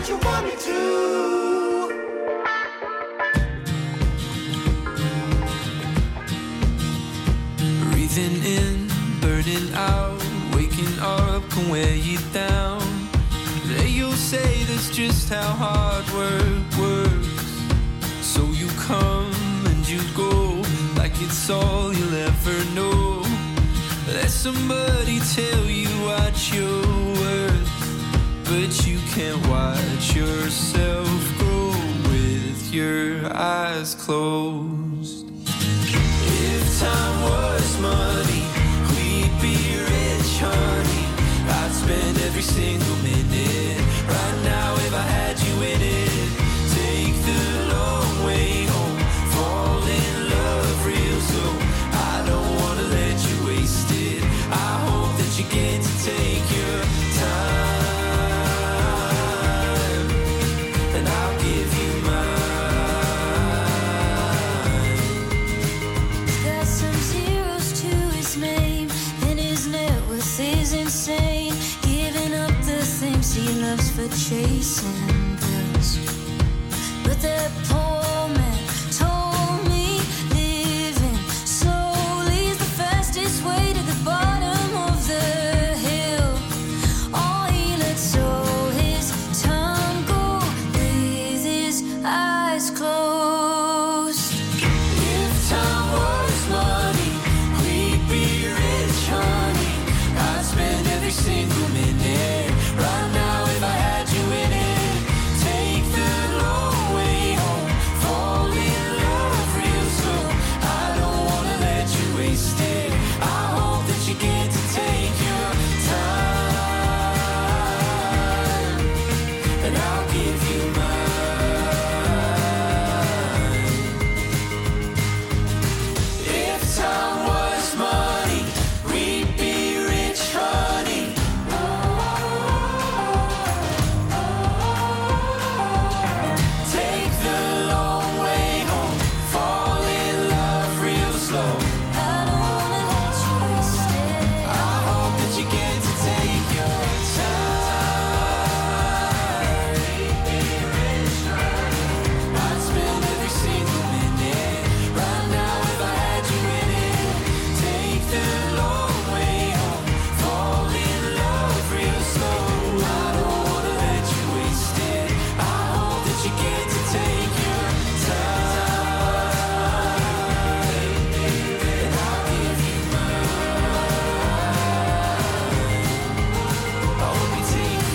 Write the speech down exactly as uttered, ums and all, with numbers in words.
what you want me to. Breathing in, burning out, waking up can wear you down. They you'll say that's just how hard work works. So you come and you go like it's all you'll ever know. Let somebody tell you what you're worth, but you can't watch yourself grow with your eyes closed. If time was money, we'd be rich, honey. I'd spend every single minute right now if I had you in it. Take the long way home, fall in love real slow. I don't wanna let you waste it. I hope that you get to take your time, and I'll give you mine. He's got some zeros to his name, and his net worth is insane. Giving up the things he loves for chasing bills, but they're poor.